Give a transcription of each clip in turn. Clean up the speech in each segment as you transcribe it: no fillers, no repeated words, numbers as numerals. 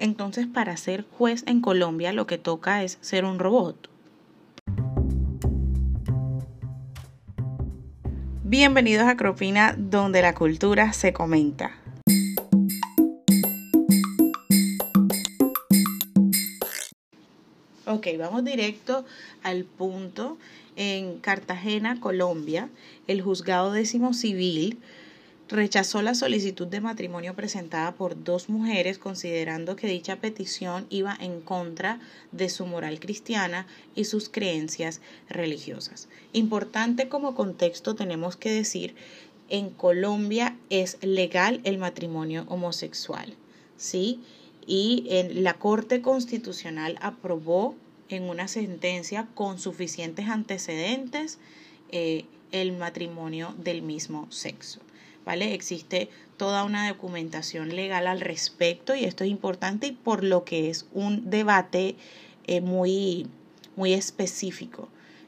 Entonces, para ser juez en Colombia lo que toca es ser un robot. Bienvenidos a Cropina, donde la cultura se comenta. Ok, vamos directo al punto. En Cartagena, Colombia, el juzgado 10º civil rechazó la solicitud de matrimonio presentada por dos mujeres, considerando que dicha petición iba en contra de su moral cristiana y sus creencias religiosas. Importante como contexto tenemos que decir, en Colombia es legal el matrimonio homosexual, ¿sí? Y la Corte Constitucional aprobó en una sentencia con suficientes antecedentes el matrimonio del mismo sexo. ¿Vale? Existe toda una documentación legal al respecto y esto es importante y por lo que es un debate muy específico.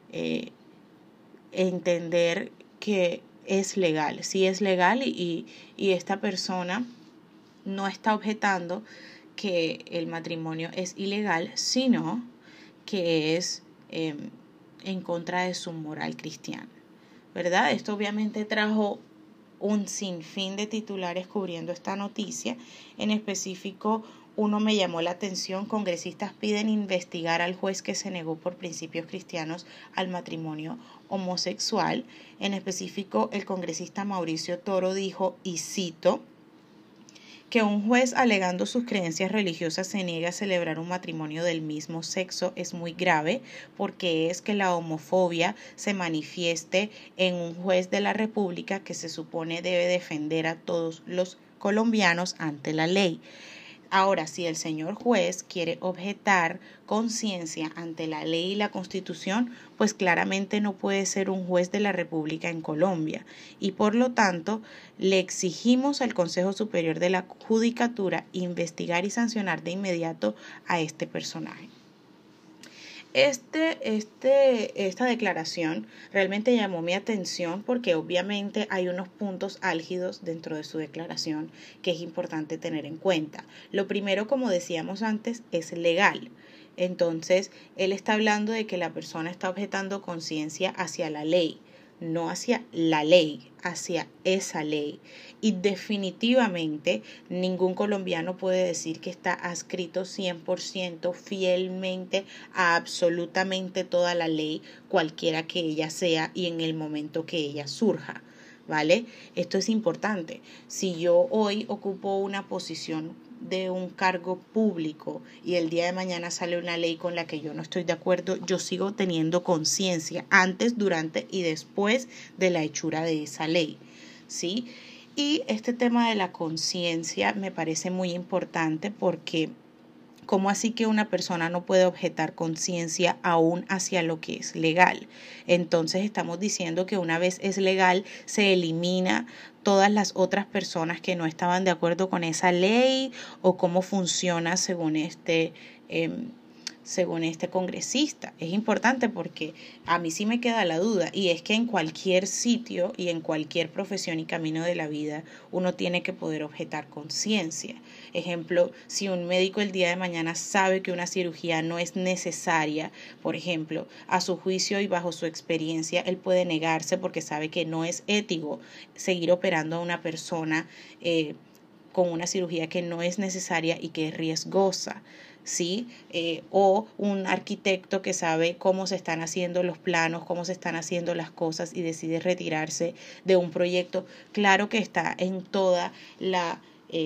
Entender que es legal, sí es legal y esta persona no está objetando que el matrimonio es ilegal, sino que es en contra de su moral cristiana, ¿verdad? Esto obviamente trajo un sinfín de titulares cubriendo esta noticia. En específico, uno me llamó la atención: congresistas piden investigar al juez que se negó por principios cristianos al matrimonio homosexual. En específico, el congresista Mauricio Toro dijo, y cito, que un juez alegando sus creencias religiosas se niegue a celebrar un matrimonio del mismo sexo es muy grave, porque es que la homofobia se manifieste en un juez de la República que se supone debe defender a todos los colombianos ante la ley. Ahora, si el señor juez quiere objetar conciencia ante la ley y la Constitución, pues claramente no puede ser un juez de la República en Colombia y por lo tanto le exigimos al Consejo Superior de la Judicatura investigar y sancionar de inmediato a este personaje. Esta declaración realmente llamó mi atención porque obviamente hay unos puntos álgidos dentro de su declaración que es importante tener en cuenta. Lo primero, como decíamos antes, es legal. Entonces, él está hablando de que la persona está objetando conciencia hacia la ley, no hacia la ley, hacia esa ley. Y definitivamente ningún colombiano puede decir que está adscrito 100% fielmente a absolutamente toda la ley, cualquiera que ella sea y en el momento que ella surja, ¿vale? Esto es importante. Si yo hoy ocupo una posición de un cargo público y el día de mañana sale una ley con la que yo no estoy de acuerdo, yo sigo teniendo conciencia antes, durante y después de la hechura de esa ley, ¿sí? Y este tema de la conciencia me parece muy importante porque ¿cómo así que una persona no puede objetar conciencia aún hacia lo que es legal? Entonces estamos diciendo que una vez es legal, se elimina todas las otras personas que no estaban de acuerdo con esa ley o cómo funciona según este congresista. Es importante porque a mí sí me queda la duda y es que en cualquier sitio y en cualquier profesión y camino de la vida uno tiene que poder objetar conciencia. Ejemplo, si un médico el día de mañana sabe que una cirugía no es necesaria, por ejemplo, a su juicio y bajo su experiencia, él puede negarse porque sabe que no es ético seguir operando a una persona con una cirugía que no es necesaria y que es riesgosa. ¿Sí? O un arquitecto que sabe cómo se están haciendo los planos, cómo se están haciendo las cosas y decide retirarse de un proyecto. Claro que está en toda la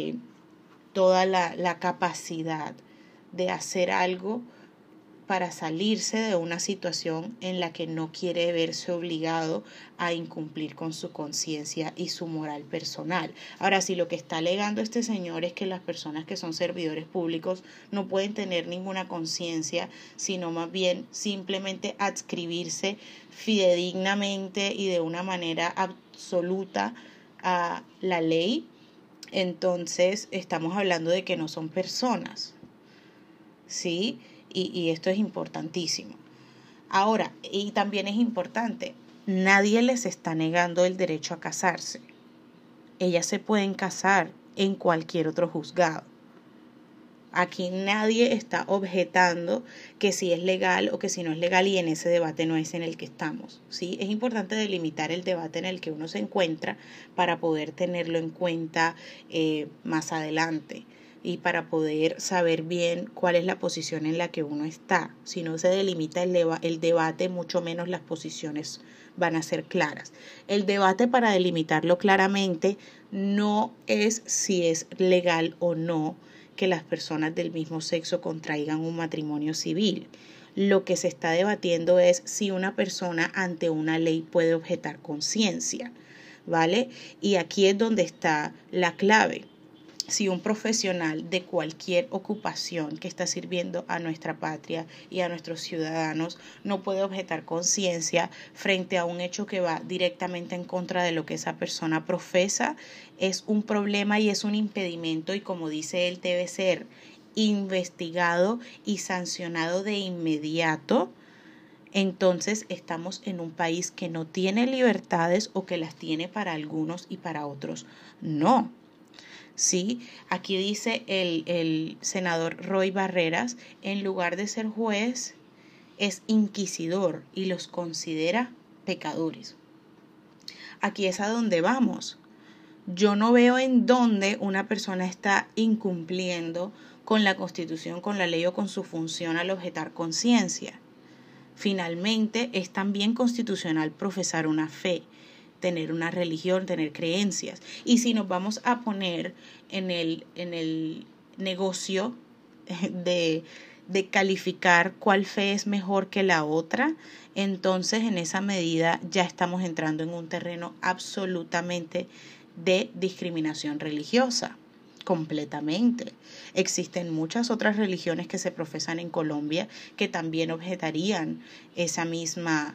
capacidad de hacer algo para salirse de una situación en la que no quiere verse obligado a incumplir con su conciencia y su moral personal. Ahora, si lo que está alegando este señor es que las personas que son servidores públicos no pueden tener ninguna conciencia, sino más bien simplemente adscribirse fidedignamente y de una manera absoluta a la ley, entonces estamos hablando de que no son personas, ¿sí? Y esto es importantísimo. Ahora, y también es importante, nadie les está negando el derecho a casarse. Ellas se pueden casar en cualquier otro juzgado. Aquí nadie está objetando que si es legal o que si no es legal, y en ese debate no es en el que estamos, ¿sí? Es importante delimitar el debate en el que uno se encuentra para poder tenerlo en cuenta más adelante y para poder saber bien cuál es la posición en la que uno está. Si no se delimita el debate, mucho menos las posiciones van a ser claras. El debate, para delimitarlo claramente, no es si es legal o no que las personas del mismo sexo contraigan un matrimonio civil. Lo que se está debatiendo es si una persona ante una ley puede objetar conciencia, ¿vale? Y aquí es donde está la clave. Si un profesional de cualquier ocupación que está sirviendo a nuestra patria y a nuestros ciudadanos no puede objetar conciencia frente a un hecho que va directamente en contra de lo que esa persona profesa, es un problema y es un impedimento, y como dice él, debe ser investigado y sancionado de inmediato. Entonces estamos en un país que no tiene libertades, o que las tiene para algunos y para otros no. Sí, aquí dice el senador Roy Barreras, en lugar de ser juez, es inquisidor y los considera pecadores. Aquí es a donde vamos. Yo no veo en dónde una persona está incumpliendo con la Constitución, con la ley o con su función al objetar conciencia. Finalmente, es también constitucional profesar una fe, tener una religión, tener creencias. Y si nos vamos a poner en el negocio de calificar cuál fe es mejor que la otra, entonces en esa medida ya estamos entrando en un terreno absolutamente de discriminación religiosa. Completamente. Existen muchas otras religiones que se profesan en Colombia que también objetarían esa misma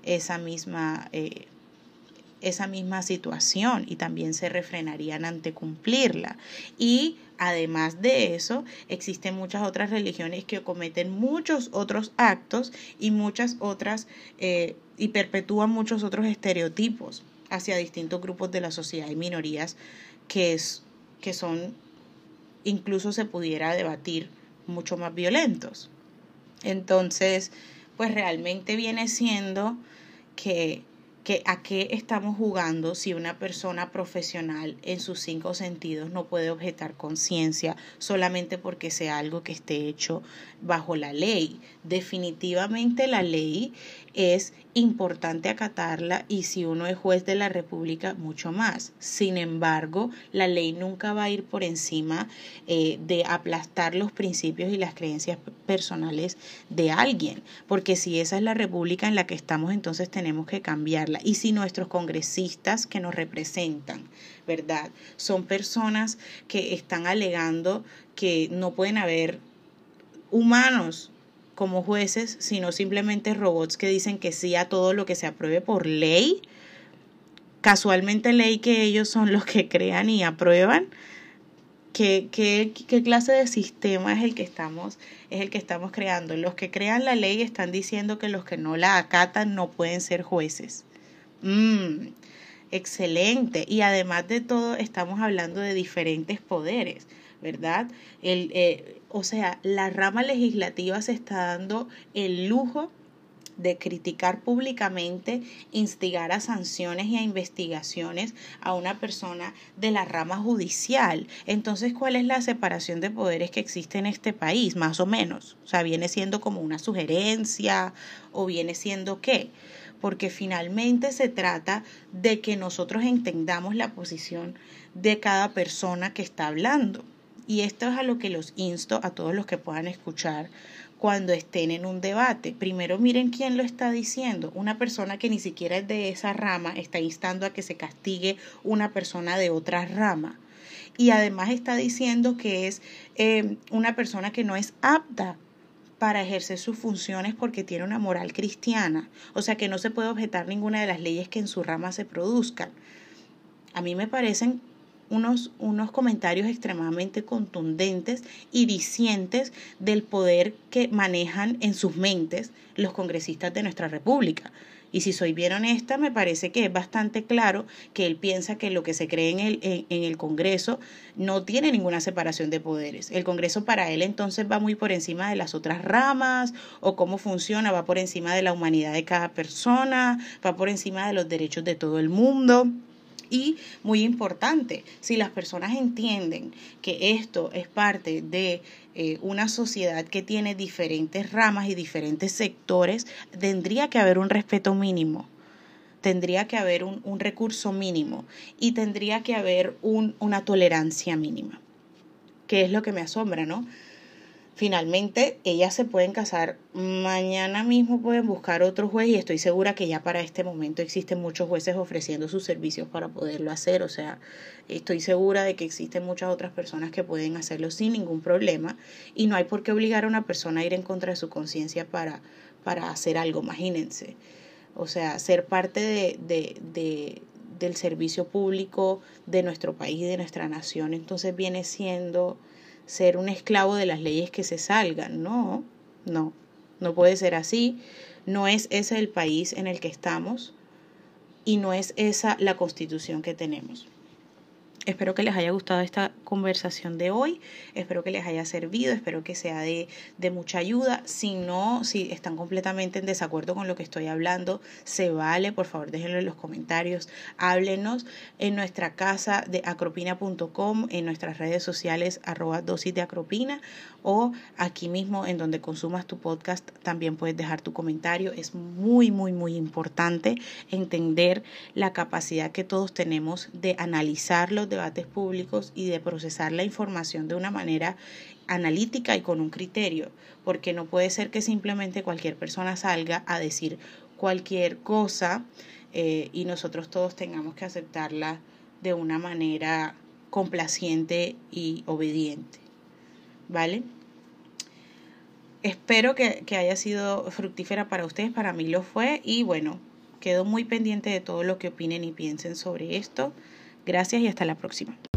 situación, y también se refrenarían ante cumplirla. Y además de eso, existen muchas otras religiones que cometen muchos otros actos y muchas otras y perpetúan muchos otros estereotipos hacia distintos grupos de la sociedad y minorías que son, incluso se pudiera debatir, mucho más violentos. Entonces, pues realmente viene siendo que a qué estamos jugando si una persona profesional en sus 5 sentidos no puede objetar conciencia solamente porque sea algo que esté hecho bajo la ley. Definitivamente la ley es importante acatarla, y si uno es juez de la República, mucho más. Sin embargo, la ley nunca va a ir por encima de aplastar los principios y las creencias personales de alguien, porque si esa es la república en la que estamos, entonces tenemos que cambiarla. Y si nuestros congresistas que nos representan, ¿verdad?, son personas que están alegando que no pueden haber humanos como jueces, sino simplemente robots que dicen que sí a todo lo que se apruebe por ley, casualmente ley que ellos son los que crean y aprueban, ¿qué clase de sistema es el que estamos creando? Los que crean la ley están diciendo que los que no la acatan no pueden ser jueces. Excelente. Y además de todo, estamos hablando de diferentes poderes, ¿verdad? O sea, la rama legislativa se está dando el lujo de criticar públicamente, instigar a sanciones y a investigaciones a una persona de la rama judicial. Entonces, ¿cuál es la separación de poderes que existe en este país? Más o menos. O sea, ¿viene siendo como una sugerencia o viene siendo qué? Porque finalmente se trata de que nosotros entendamos la posición de cada persona que está hablando. Y esto es a lo que los insto a todos los que puedan escuchar cuando estén en un debate. Primero miren quién lo está diciendo. Una persona que ni siquiera es de esa rama está instando a que se castigue una persona de otra rama. Y además está diciendo que es una persona que no es apta para ejercer sus funciones porque tiene una moral cristiana. O sea que no se puede objetar ninguna de las leyes que en su rama se produzcan. A mí me parecen unos comentarios extremadamente contundentes y dicientes del poder que manejan en sus mentes los congresistas de nuestra república. Y si soy bien honesta, me parece que es bastante claro que él piensa que lo que se cree en el Congreso no tiene ninguna separación de poderes. El Congreso para él entonces va muy por encima de las otras ramas, o cómo funciona, va por encima de la humanidad de cada persona, va por encima de los derechos de todo el mundo. Y muy importante, si las personas entienden que esto es parte de una sociedad que tiene diferentes ramas y diferentes sectores, tendría que haber un respeto mínimo, tendría que haber un recurso mínimo y tendría que haber una tolerancia mínima, que es lo que me asombra, ¿no? Finalmente, ellas se pueden casar, mañana mismo pueden buscar otro juez y estoy segura que ya para este momento existen muchos jueces ofreciendo sus servicios para poderlo hacer. O sea, estoy segura de que existen muchas otras personas que pueden hacerlo sin ningún problema y no hay por qué obligar a una persona a ir en contra de su conciencia para hacer algo, imagínense. O sea, ser parte del servicio público de nuestro país y de nuestra nación, entonces viene siendo ser un esclavo de las leyes que se salgan. No puede ser así. No es ese el país en el que estamos y no es esa la constitución que tenemos. Espero que les haya gustado esta conversación de hoy, espero que les haya servido, espero que sea de mucha ayuda. Si están completamente en desacuerdo con lo que estoy hablando, se vale, por favor déjenlo en los comentarios, háblenos en nuestra casa de acropina.com, en nuestras redes sociales @dosisdeacropina o aquí mismo en donde consumas tu podcast también puedes dejar tu comentario. Es muy, muy, muy importante entender la capacidad que todos tenemos de analizar los debates públicos y de procesar la información de una manera analítica y con un criterio, porque no puede ser que simplemente cualquier persona salga a decir cualquier cosa y nosotros todos tengamos que aceptarla de una manera complaciente y obediente, ¿vale? Espero que haya sido fructífera para ustedes, para mí lo fue y bueno, quedo muy pendiente de todo lo que opinen y piensen sobre esto. Gracias y hasta la próxima.